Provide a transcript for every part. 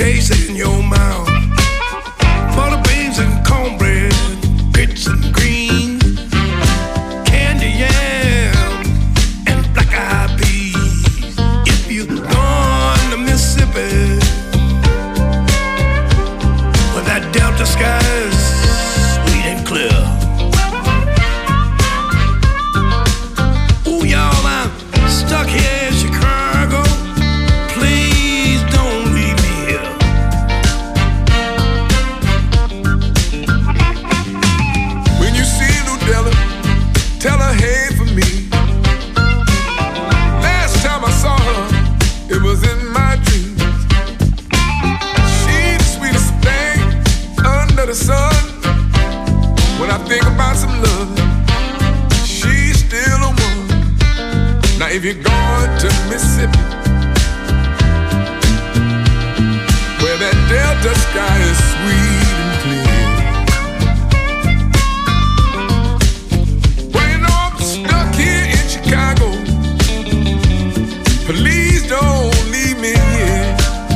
taste in your mouth. Butter beans and cornbread, grits and greens, candy yam and black-eyed peas. If you're going to Mississippi, where that Delta sky is sweet and clear. Ooh, y'all, I'm stuck here in Chicago. Please don't leave me here. When you see Ludella, tell her hey for me. Last time I saw her, it was in my dreams. She's the sweetest thing under the sun. When I think about some love, she's still a one. Now if you're going to Mississippi, where that Delta sky is sweet and clear. Well, you know I'm stuck here in Chicago. Please don't leave me here.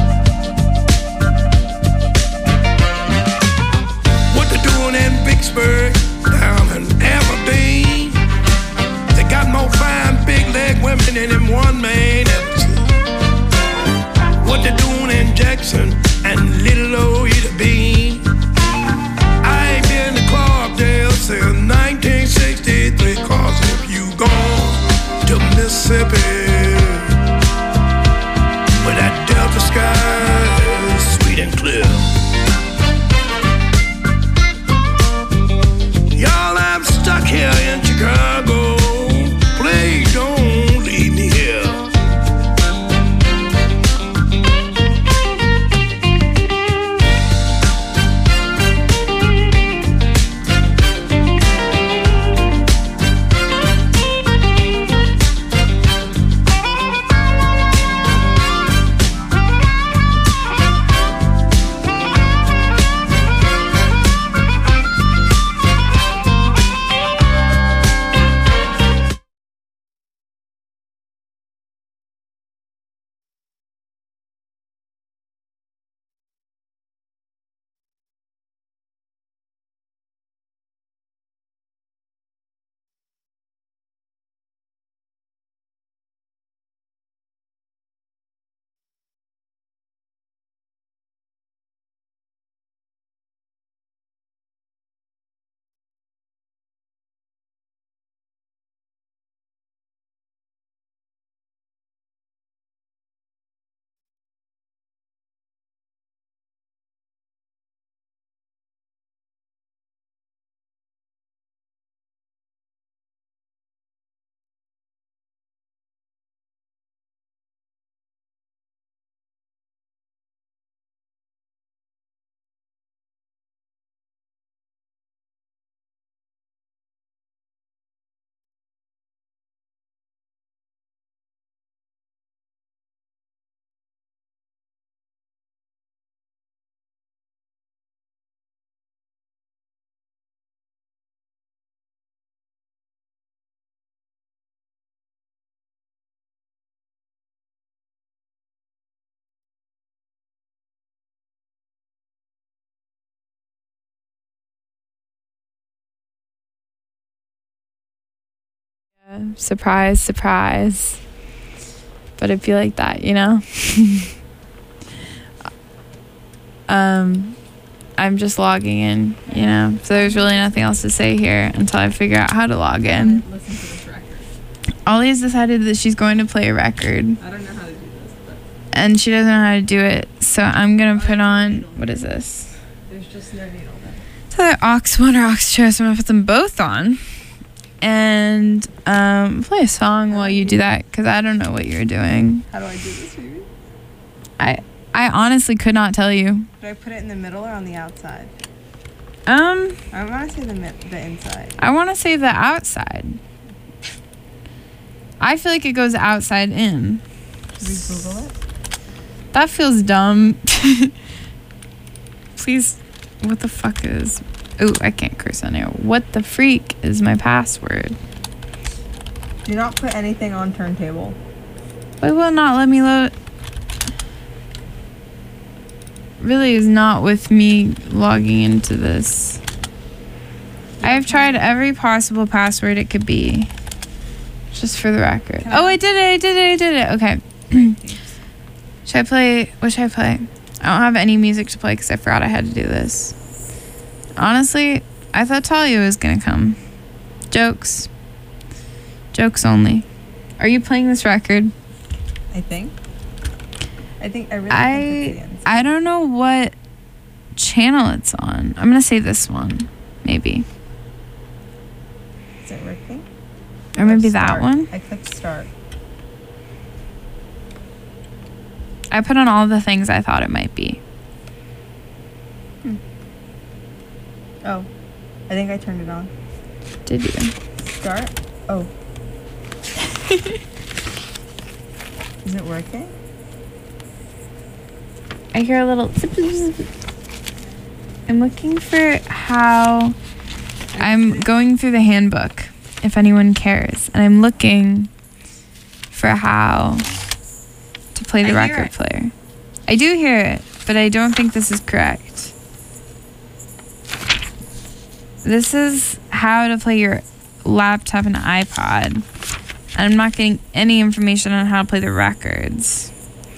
What they doing in Vicksburg, down in Aberdeen? They got more fine big leg women than them one man ever seen. What they doing in Jackson and Little Old Ida Bean? I ain't been to Clarkdale since 1963. Cause if you gone to Mississippi, where that Delta sky is sweet and clear. Y'all, I'm stuck here in Chicago. Please don't leave me here. Surprise, surprise. But it'd be like that, you know? I'm just logging in, you know? So there's really nothing else to say here until I figure out how to log in. Listen to this record. Ollie's decided that she's going to play a record. I don't know how to do this, but... And she doesn't know how to do it. So I'm going to put on... What is this? There's just no needle there. So they're aux 1 or aux 2, so I'm going to put them both on. And play a song while you do that, because I don't know what you're doing. How do I do this for you? I honestly could not tell you. Do I put it in the middle or on the outside? I want to say the inside. I want to say the outside. I feel like it goes outside in. Should we Google it? That feels dumb. Please, what the fuck is... Ooh, I can't curse on air. What the freak is my password? Do not put anything on turntable. It will not let me load... really is not with me logging into this. I've tried every possible password it could be. Just for the record. Oh, I did it. Okay. Should I play? What should I play? I don't have any music to play because I forgot I had to do this. Honestly, I thought Talia was going to come. Jokes. Jokes only. Are you playing this record? I think I really think it's the end. I don't know what channel it's on. I'm going to say this one. Maybe. Is it working? Or maybe that Start. one. I clicked start. I put on all the things I thought it might be. Oh, I think I turned it on. Did you? Start. Oh. Is it working? I hear a little zip, zip, zip. I'm looking for how I'm going through the handbook, if anyone cares, and I'm looking for how to play the I hear record it. player. I do hear it, but I don't think this is correct. This is how to play your laptop and iPod. And I'm not getting any information on how to play the records.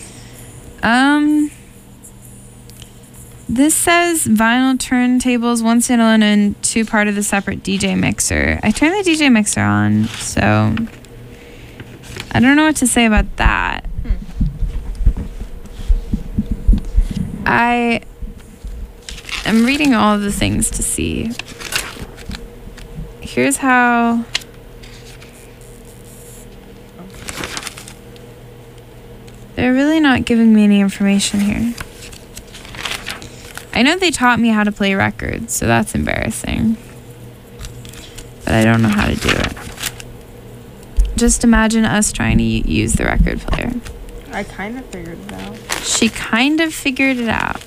This says vinyl turntables, one standalone and two part of the separate DJ mixer. I turned the DJ mixer on, so I don't know what to say about that. I am reading all of the things to see. Here's how. They're really not giving me any information here. I know they taught me how to play records, so that's embarrassing. But I don't know how to do it. Just imagine us trying to use the record player. I kind of figured it out. She kind of figured it out.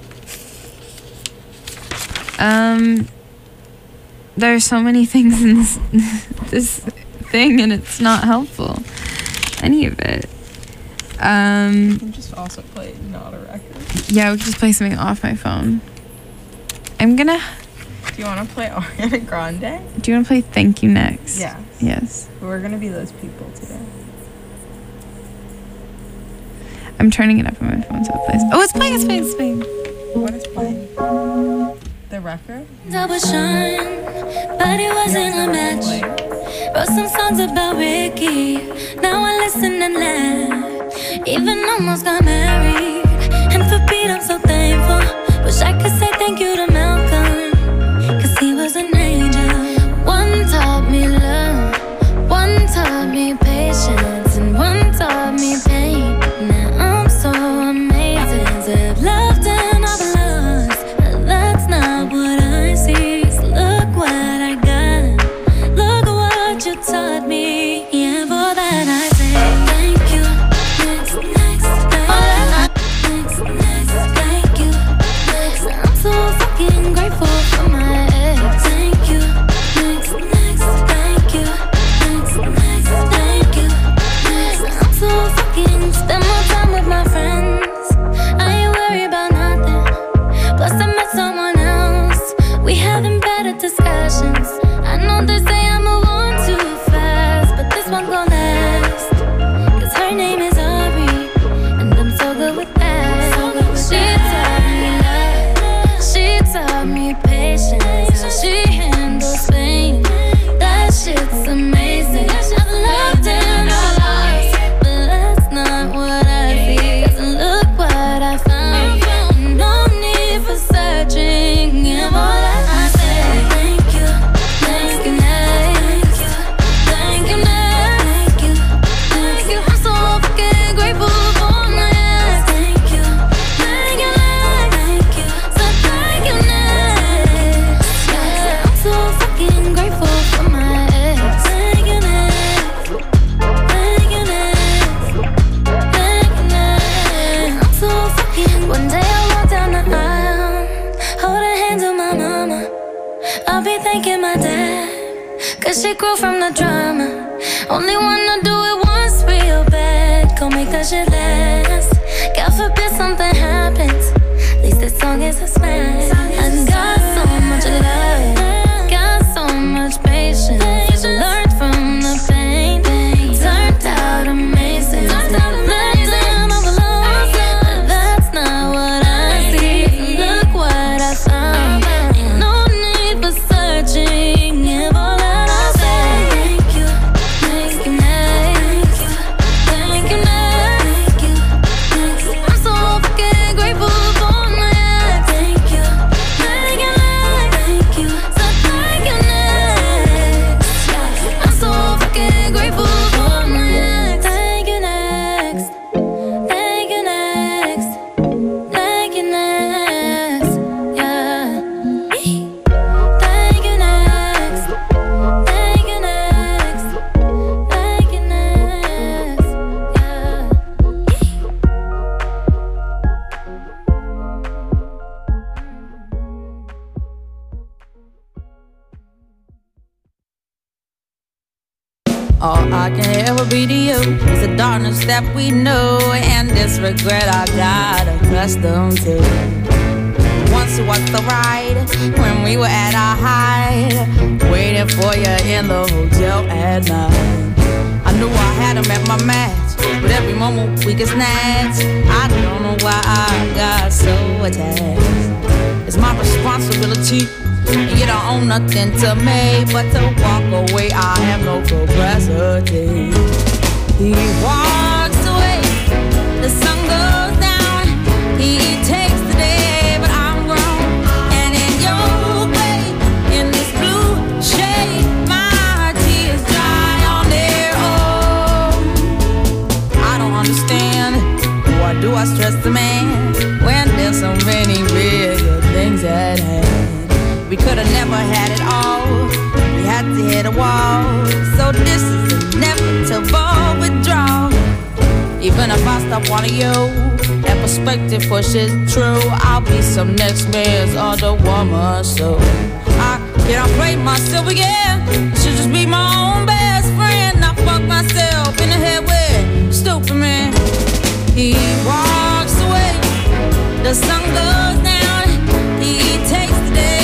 There's so many things in this thing, and it's not helpful. Any of it. You can just also play not a record. Yeah, we can just play something off my phone. I'm gonna. Do you want to play Ariana Grande? Do you want to play Thank You next? Yeah. Yes. We're gonna be those people today. I'm turning it up on my phone so it plays. Oh, it's playing, it's playing, it's playing. What is playing? The record? I was shine, but it wasn't a match. Wrote some songs about Ricky. Now I listen and laugh. Even almost got married. And for Pete, I'm so thankful. Wish I could say thank you to Malcolm, 'cause he was an angel. One taught me love, one taught me patience, and one taught me pain. Now I'm so amazing to have loved and I've lost. But that's not what I see. So look what I got. Look what you taught me. Yeah, for that I say thank you. Next, thank you. Next, I'm so fucking grateful for my ex. Thank you. Next, thank you. Next, thank you. Next, I'm so fucking spend more time with my friends. I ain't worried about nothing. Plus I met someone else. We having better discussions. I know they say I move on too fast, but this one gon' last. 'Cause her name is Ari, and I'm so good with that. She taught me love, she taught me patience, how she handles pain. That shit's amazing. I've loved and I lost, but that's not what I see. 'Cause look what I found. No need for searching. And all that I say, thank you, thank you, next, thank you, next, thank you. I'm so fucking grateful for my ex. Thank you, thank you, thank you, so thank you, next. Yeah, I'm so fucking grateful for my ex. Thank you, next, thank you, next, thank you, next. I'm so fucking. One day I walk down the aisle, holding hands with my mama. I'll be thanking my dad, 'cause she grew from the drama. Only wanna do it once real bad. Go make that shit last. God forbid something happens. At least This song is a smash. I got so much love, got so much patience. Learned from the pain, turned out amazing. Let down all the lows, that's not what I see. Look what I found, no need for searching. Give all that I say. Thank you, thank you next, thank you next, thank you. I'm so fucking grateful for my ex. Thank you next, thank you, so thank you next. I'm so fucking grateful for my ex. Thank you next, thank you next, thank you next, yeah. Thank you next, thank you next, thank you next, yeah. All I can ever be to you is the darkness that we know and this regret I got accustomed to. Once it was the ride when we were at our height, waiting for you in the hotel at night. I knew I had him at my match, but every moment we get snatched. I don't know why I got so attached. It's my responsibility, and you don't own nothing to me but to walk away. I have no capacity. He walks away, the sun goes down. He takes the day, but I'm grown. And in your way, in this blue shade, my tears dry on their own. I don't understand, why do I stress the man when there's so many bigger things at hand? We could've never had it all, we had to hit a wall. So this is inevitable withdrawal. Even if I stop wanting you, that perspective pushes true. I'll be some next man's other woman, so I can't play myself again. I should just be my own best friend. I fuck myself in the head with stupid man. He walks away, the sun goes down. He takes the day,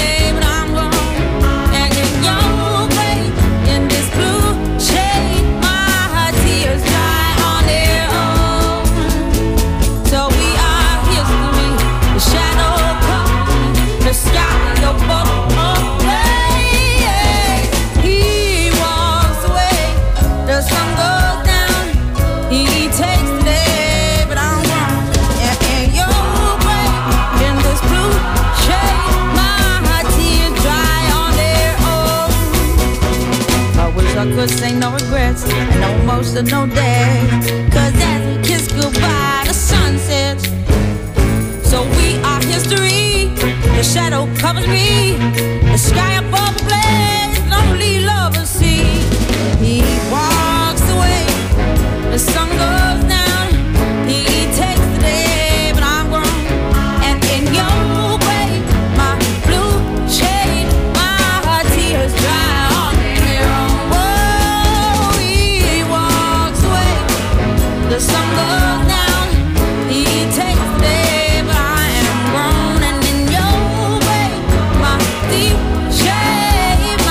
I could say no regrets and no emotional day. Cause as we kiss goodbye, the sun sets. So we are history. The shadow covers me. The sky above the blaze, lonely lovers see. He walks away, the sun goes down. He takes the day, but I'm grown. And in your way, my blue shade, my tears dry. The sun goes down, he takes the day, but I am grown. And in your way, my deep shade,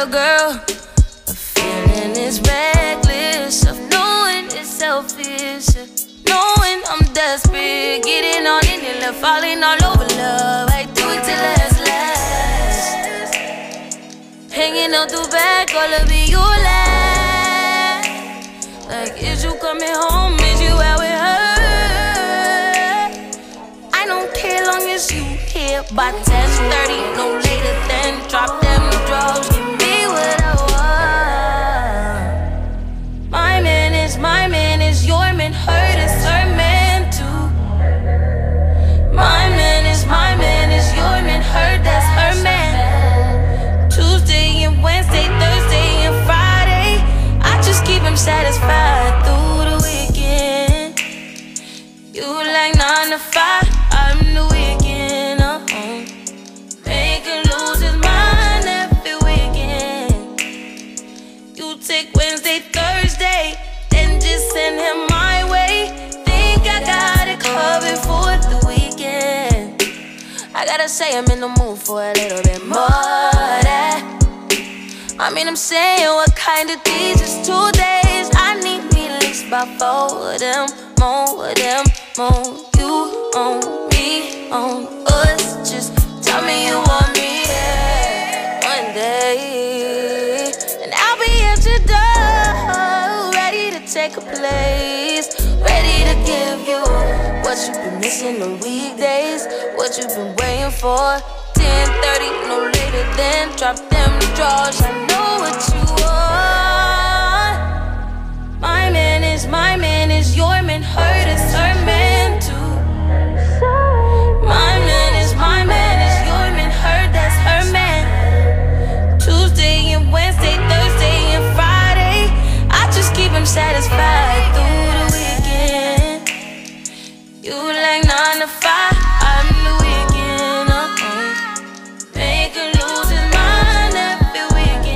a girl. A feeling is reckless of knowing it's selfish, knowing I'm desperate, getting on in it, love, falling all over love. I do it till last. Hanging out the back, all of it you last. Like, is you coming home? Is you out with her? I don't care long as you here by 10:30, no later than drop them drugs. Give me what I want. My man is your man. Her is her man too. My man is your man. Her, that's her man. Tuesday and Wednesday, Thursday and Friday, I just keep him satisfied through the weekend. You like 9 to 5, I'm the weekend. Make him lose his mind every weekend. You take Wednesday, Thursday, then just send him my way. Think I got it covered for the weekend. I gotta say I'm in the mood for a little bit more of that. I mean, I'm saying, what kind of these is 2 days? I need me at least about 4 of them, more of them, more. You on me, on us. Just tell me you want me, yeah. One day, and I'll be at your door, ready to take a place, ready to give you what you've been missing on weekdays, what you've been waiting for. 10:30, no later than drop them drawers. I know what you want. My man is your man. Her is her man too. My man is your man. Her, that's her man. Tuesday and Wednesday, Thursday and Friday, I just keep him satisfied through the weekend. You like 9 to 5, I'm the weekend. Make him lose his mind every weekend.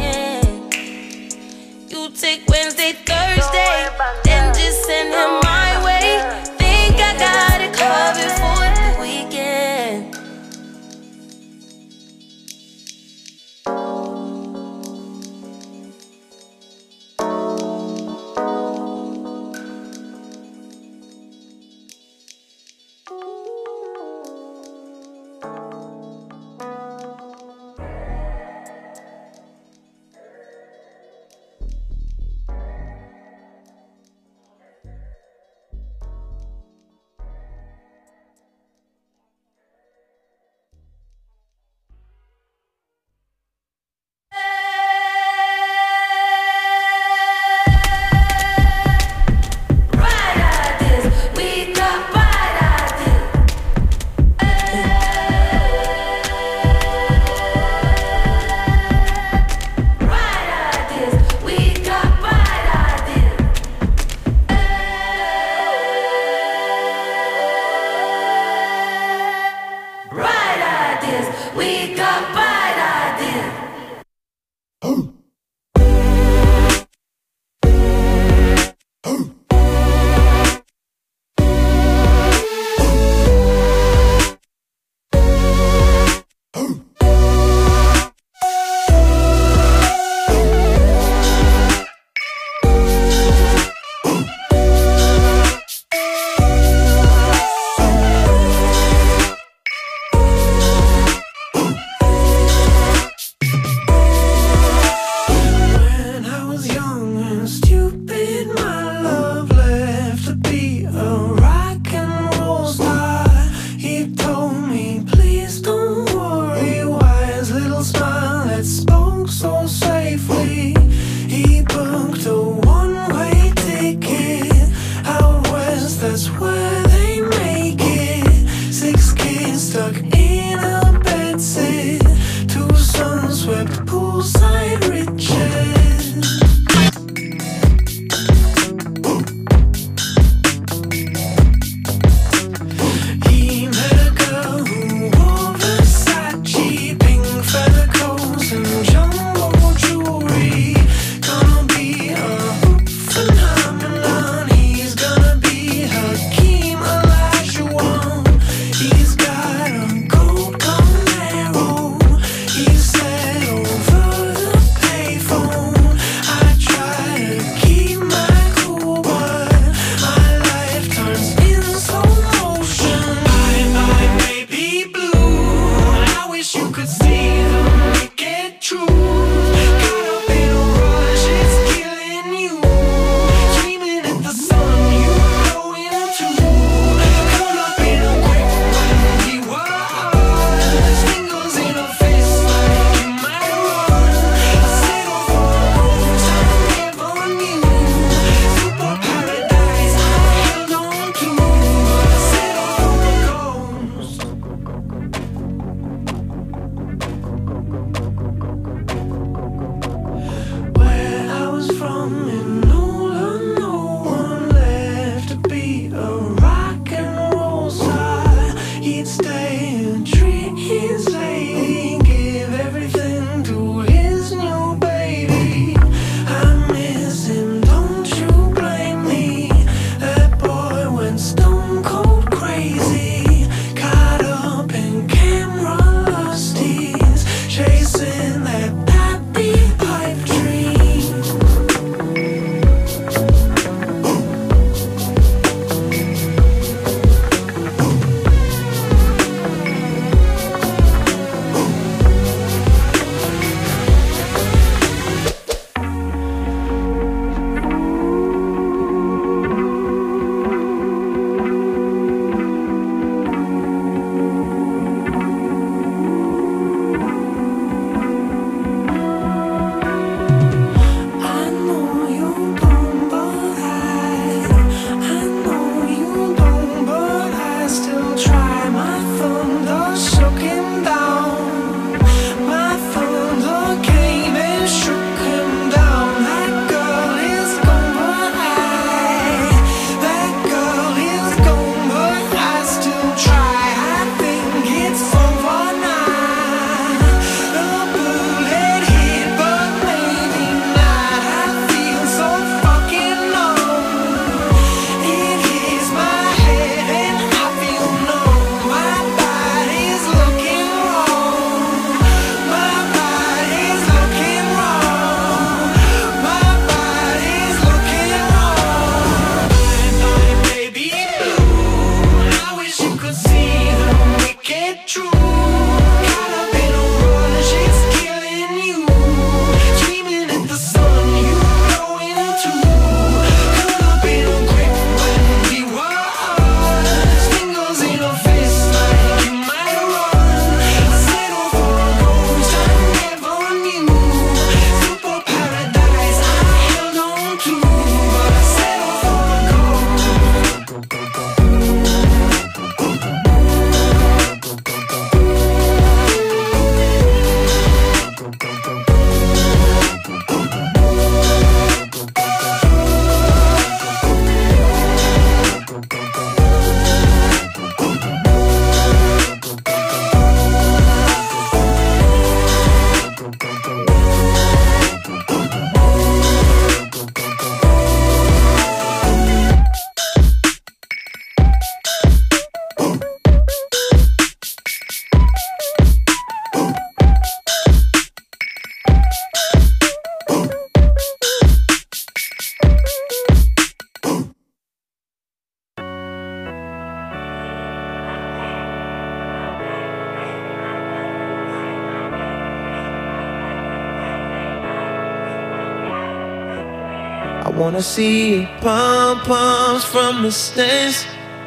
Wanna see your pom-poms from the stands.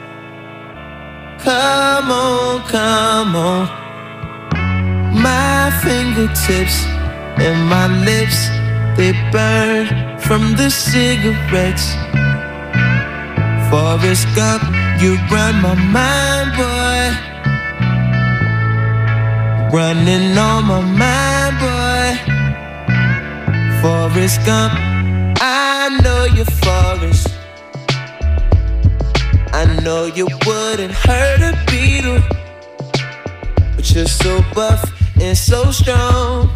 Come on, come on. My fingertips and my lips, they burn from the cigarettes. Forrest Gump, you run my mind, boy. Running on my mind, boy. Forrest Gump, I know you're Forrest. I know you wouldn't hurt a beetle, but you're so buff and so strong.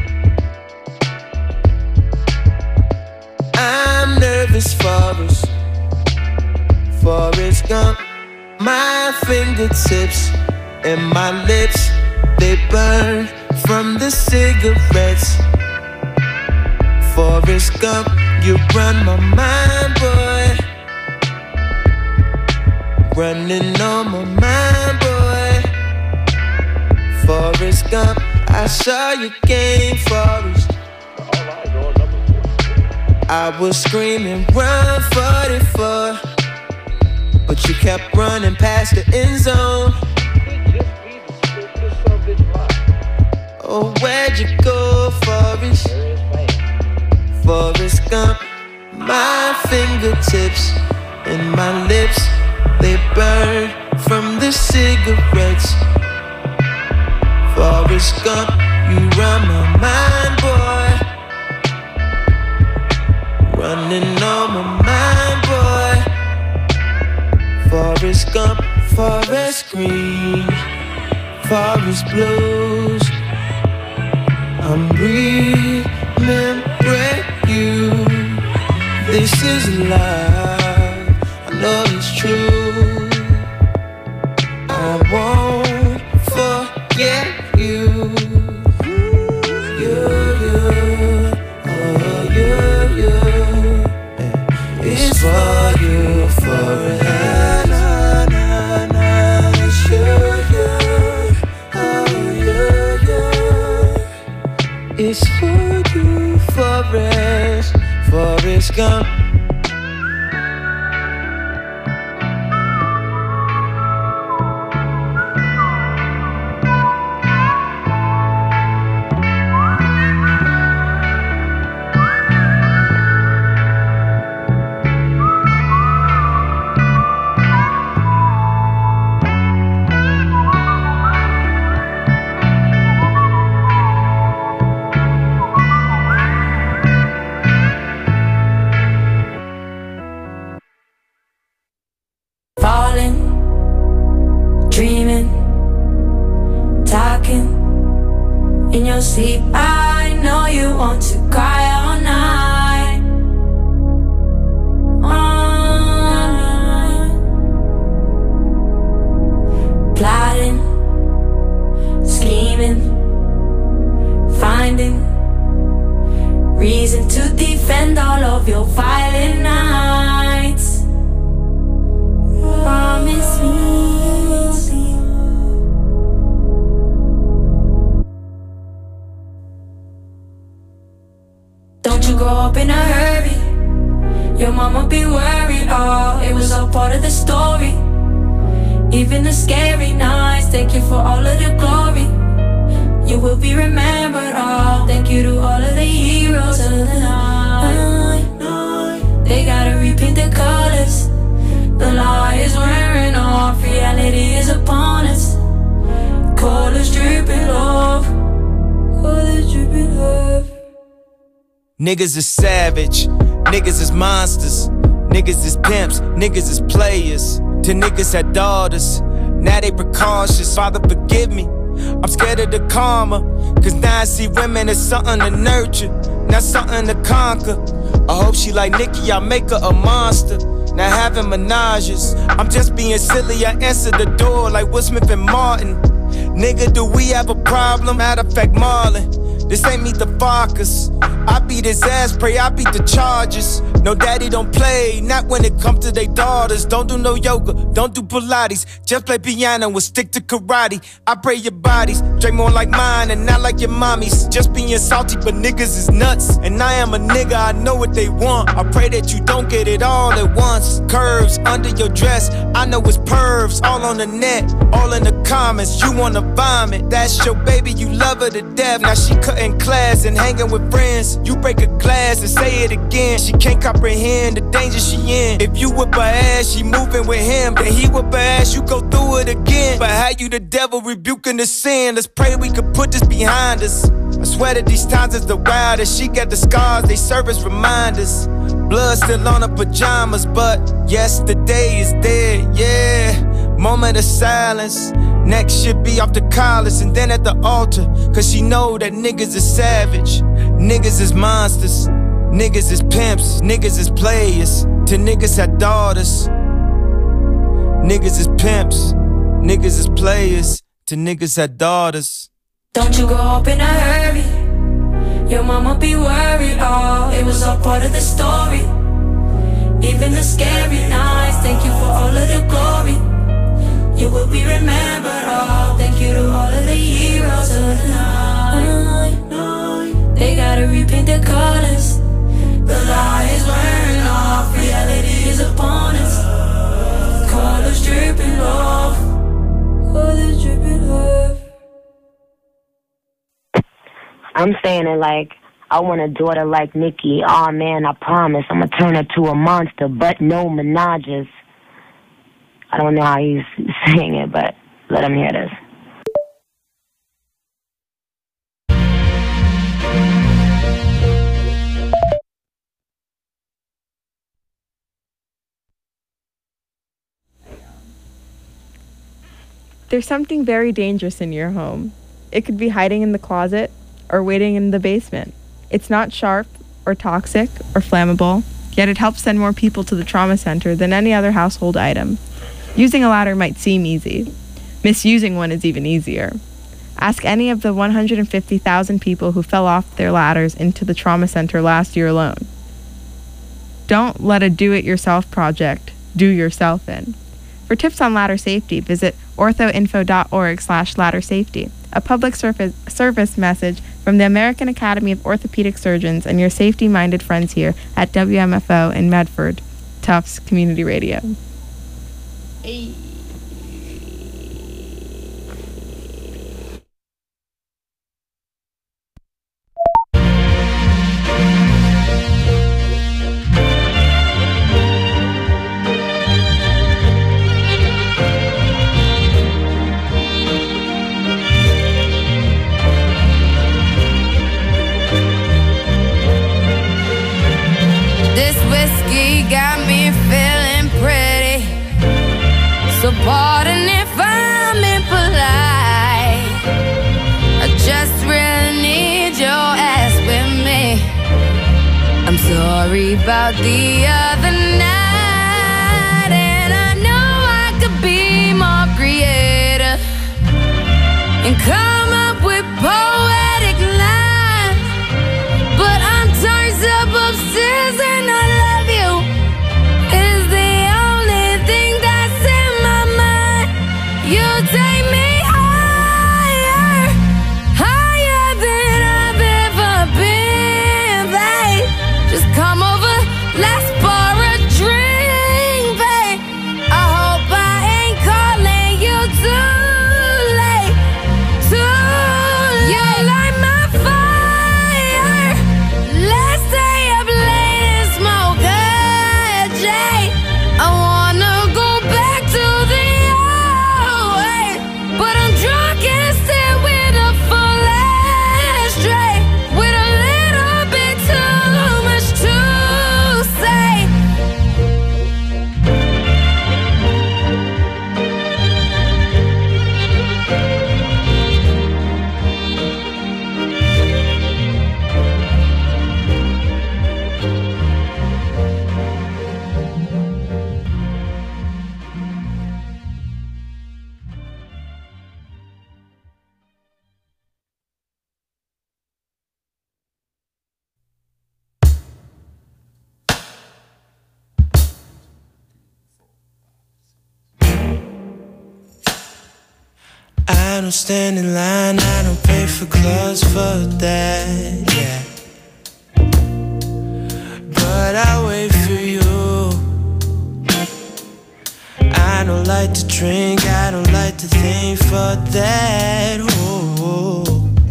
I'm nervous, Forrest. Forrest Gump, my fingertips and my lips, they burn from the cigarettes. Forrest Gump, you run my mind, boy. Running on my mind, boy. Forrest Gump, I saw your game, Forrest. I was screaming, run 44, but you kept running past the end zone. Oh, where'd you go, Forrest? Forrest Gump, my fingertips and my lips, they burn from the cigarettes. Forrest Gump, you run my mind, boy. Running on my mind, boy. Forrest Gump, forest green, forest blues. I'm remembering you. This is life, I know it's true. I won't forget you. You, oh you. It's for you forever. It's you, oh you. It's for you, Forrest Gump. Sleep, I know you want to cry all night. Plotting, scheming, finding reason to defend all of your violent nights. Promise me. Don't you grow up in a hurry. Your mama be worried. Oh, it was all part of the story. Even the scary nights, thank you for all of the glory. You will be remembered. Oh, thank you to all of the heroes of the night. They gotta repaint the colors. The lie is wearing off. Reality is upon us. Colors dripping off. Colors dripping off. Niggas is savage, niggas is monsters, niggas is pimps, niggas is players. To niggas had daughters, now they precautious. Father forgive me, I'm scared of the karma. Cause now I see women as something to nurture, not something to conquer. I hope she like Nicki, I make her a monster. Now having menages, I'm just being silly, I answer the door like Will Smith and Martin. Nigga, do we have a problem? Matter of fact, Marlon, This ain't Meet the Fockers. I beat his ass, pray I beat the Chargers. No daddy don't play, not when it comes to their daughters. Don't do no yoga, don't do Pilates. Just play piano and stick to karate. I pray your bodies drink more like mine and not like your mommy's. Just being salty, but niggas is nuts. And I am a nigga, I know what they want. I pray that you don't get it all at once. Curves under your dress, I know it's pervs. All on the net, all in the comments. You wanna vomit, that's your baby, you love her to death. Now she cutting class and hanging with friends. You break a glass and say it again. She can't comprehend the danger she in. If you whip her ass, she moving with him. Then he whip her ass, you go through it again. But how you the devil rebuking the sin? Let's pray we could put this behind us. I swear that these times is the wildest. She got the scars, they serve as reminders. Blood still on her pajamas, but yesterday is dead, yeah. Moment of silence. Next should be off the collars and then at the altar. Cause she know that niggas is savage. Niggas is monsters. Niggas is pimps. Niggas is players. Till niggas had daughters. Niggas is pimps. Niggas is players. Till niggas had daughters. Don't you grow up in a hurry. Your mama be worried. Oh, it was all part of the story. Even the scary nights. Thank you for all of the glory. You will be remembered. Oh, thank you to all of the heroes of the night. They gotta repaint their colors. The lie is wearing off. Reality is upon us. Colors dripping off. Colors dripping off. I'm saying it like I want a daughter like Nicki. Aw, man, I promise I'ma turn her to a monster, but no menages. I don't know how he's saying it, but let him hear this. There's something very dangerous in your home. It could be hiding in the closet or waiting in the basement. It's not sharp or toxic or flammable, yet it helps send more people to the trauma center than any other household item. Using a ladder might seem easy. Misusing one is even easier. Ask any of the 150,000 people who fell off their ladders into the trauma center last year alone. Don't let a do-it-yourself project do yourself in. For tips on ladder safety, visit orthoinfo.org/laddersafety, a public service message from the American Academy of Orthopedic Surgeons and your safety-minded friends here at WMFO in Medford, Tufts Community Radio. Hey. This whiskey got me feeling pretty. So pardon if I'm impolite. I just really need your ass with me. I'm sorry about the other night, and I know I could be more creative and come up with poetic lines, but I'm turned up upstairs and I love you is the only thing that's in my mind. You take me higher, higher than I've ever been, babe. Just come over, let's pour a drink, babe. I hope I ain't calling you too late, too late. don't stand in line, I don't pay for clubs for that, yeah. But I wait for you. I don't like to drink, I don't like to think for that, oh.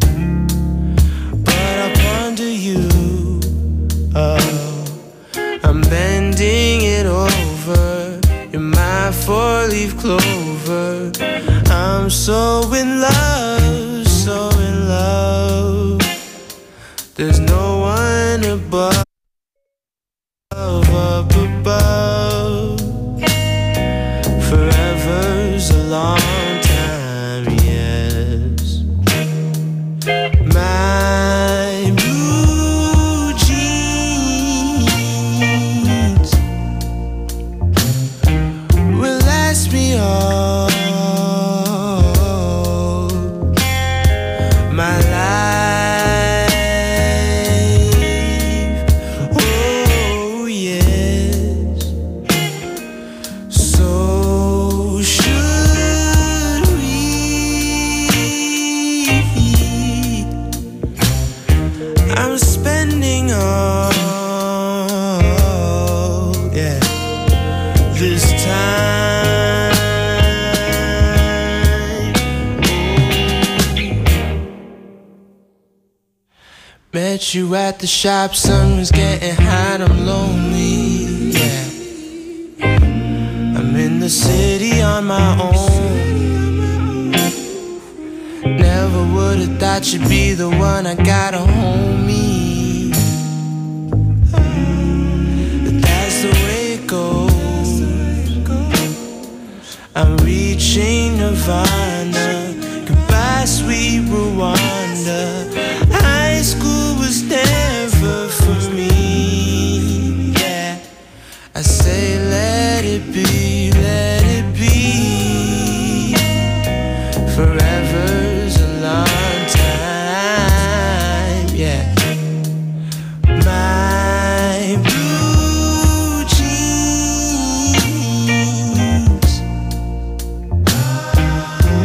But I ponder you, oh. I'm bending it over. You're my four-leaf clover. I'm so in love, so in love. There's no one above, up above. Forever's a long time, yes. My blue jeans will last me all my life. Oh yes. So should we? I'm spending all, yeah, this time. Met you at the shop, sun was getting hot, I'm lonely, yeah. I'm in the city on my own. Never would've thought you'd be the one, I got a homie. But that's the way it goes. I'm reaching Nirvana. Goodbye, sweet Rwanda. High school was never for me, yeah. I say let it be, let it be. Forever's a long time, yeah. My blue jeans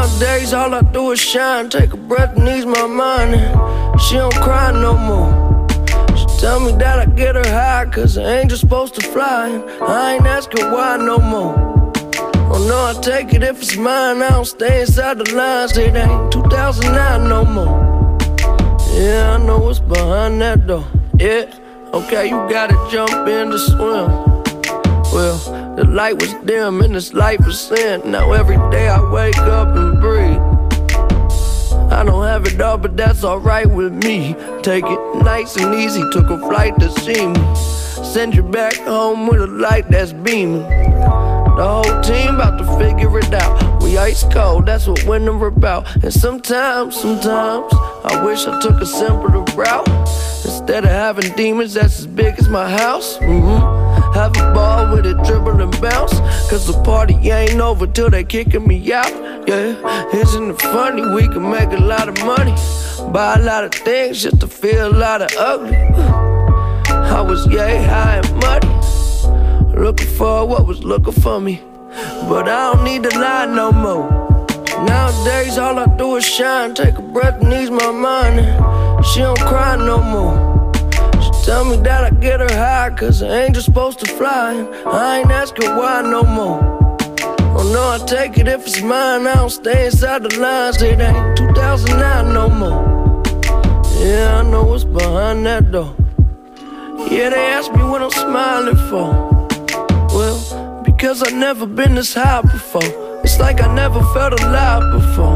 Nowadays all I do is shine, take a breath and ease my mind, and she don't cry no more. She tell me that I get her high, cause an angel's supposed to fly, and I ain't asking why no more. Oh no, I take it if it's mine, I don't stay inside the lines, it ain't 2009 no more. Yeah, I know what's behind that door, yeah. Okay, you gotta jump in to swim. Well, the light was dim and this life was sin. Now every day I wake up and breathe. I don't have it all, but that's alright with me. Take it nice and easy, took a flight to see me. Send you back home with a light that's beaming. The whole team about to figure it out. We ice cold, that's what winter about. And sometimes, I wish I took a simpler route. Instead of having demons that's as big as my house. Have a ball with it, dribble and bounce. Cause the party ain't over till they kicking me out. Yeah, isn't it funny? We can make a lot of money, buy a lot of things just to feel a lot of ugly. I was yay high and muddy, looking for what was looking for me. But I don't need to lie no more. Nowadays all I do is shine, take a breath and ease my mind, and she don't cry no more. She tell me that I get her high, cause an angel's supposed to fly, and I ain't asking why no more. Oh no, I take it if it's mine, I don't stay inside the lines, it ain't 2009 no more. Yeah, I know what's behind that door. Yeah, they ask me what I'm smiling for. Well, because I've never been this high before. It's like I never felt alive before.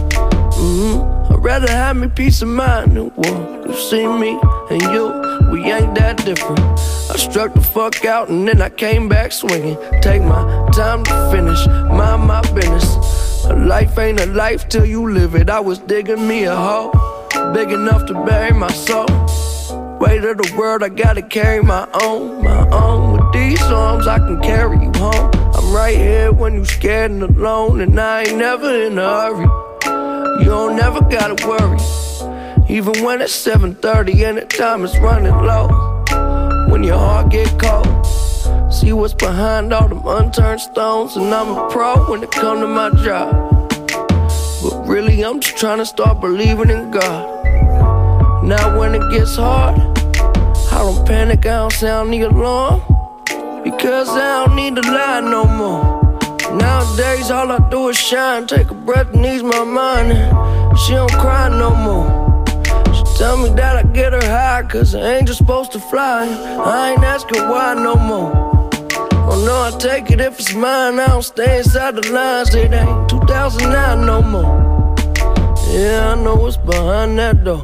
I'd rather have me peace of mind than war. You see me and you, we ain't that different. I struck the fuck out and then I came back swinging. Take my time to finish, mind my business. A life ain't a life till you live it. I was digging me a hole, big enough to bury my soul. Weight of the world, I gotta carry my own. With these arms, I can carry you home. I'm right here when you scared and alone, and I ain't never in a hurry. You don't never gotta worry, even when it's 7:30 and the time is running low. When your heart get cold, see what's behind all them unturned stones. And I'm a pro when it come to my job, but really I'm just trying to start believing in God. Now when it gets hard, I don't panic, I don't sound the alarm, because I don't need to lie no more. Nowadays all I do is shine, take a breath and ease my mind, and she don't cry no more. She tell me that I get her high, cause an angel's supposed to fly, I ain't asking why no more. Oh no, I take it if it's mine, I don't stay inside the lines, it ain't 2009 no more. Yeah, I know what's behind that door.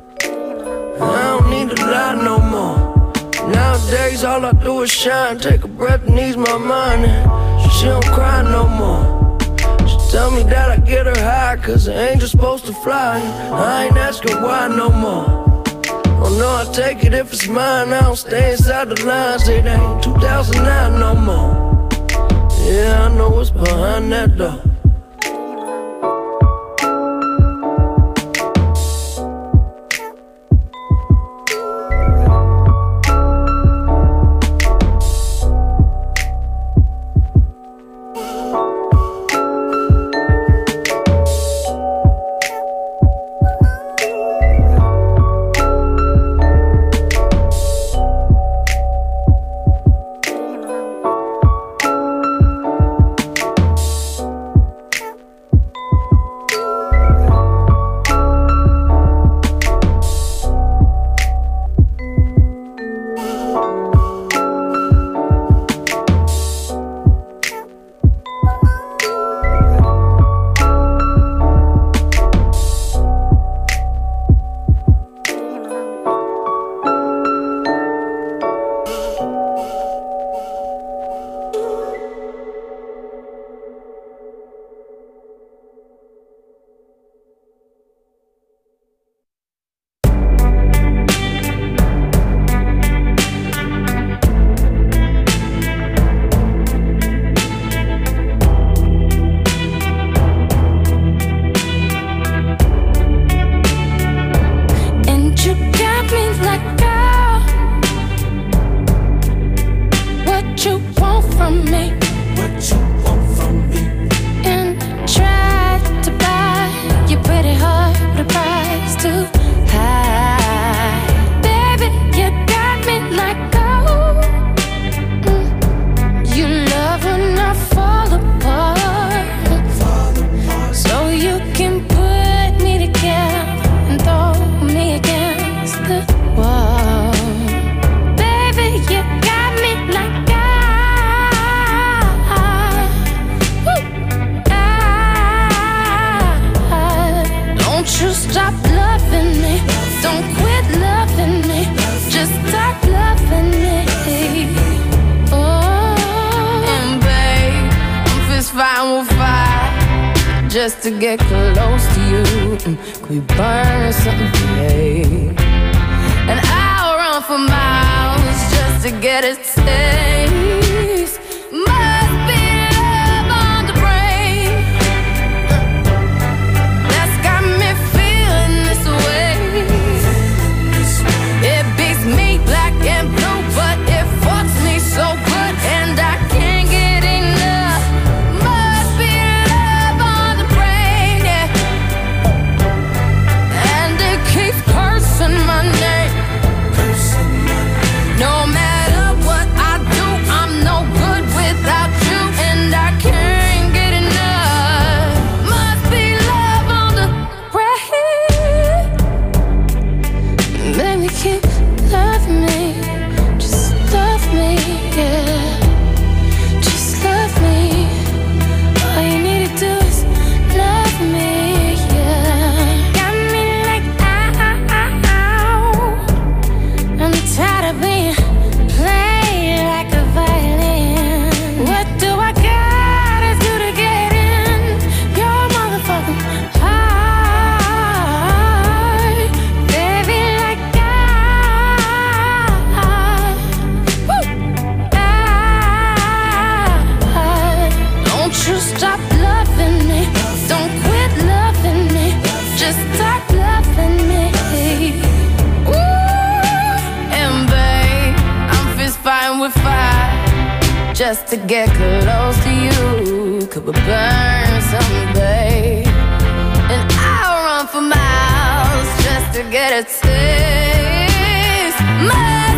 I don't need to lie no more. Nowadays all I do is shine, take a breath and ease my mind, and she don't cry no more. She tell me that I get her high, cause an angel's supposed to fly, I ain't asking why no more. Oh no, I take it if it's mine, I don't stay inside the lines, it ain't 2009 no more. Yeah, I know what's behind that door. Don't quit loving me, just stop loving me. Oh, And babe, I'm fist fighting with fire just to get close to you. Could we burn something today? And I'll run for miles just to get a taste. Must be love on the brain that's got me feeling this way. It beats me black and blue, but it fucks me so good, and I can't get enough. Must be love on the brain, yeah. And it keeps cursing my name. No matter what I do, I'm no good without you, and I can't get enough. Must be love on the brain. baby, keep loving me. Just love me, yeah. Just love me. All you need to do is love me, yeah. Got me like, ow. I'm tired of being played like a violin. What do I gotta do to get in your motherfucking heart? Baby, like don't you stop loving me. Don't quit loving me. Just stop loving me. Ooh, and babe, I'm fist fighting with fire just to get close to you. Could we burn someday? And I'll run for miles just to get a taste.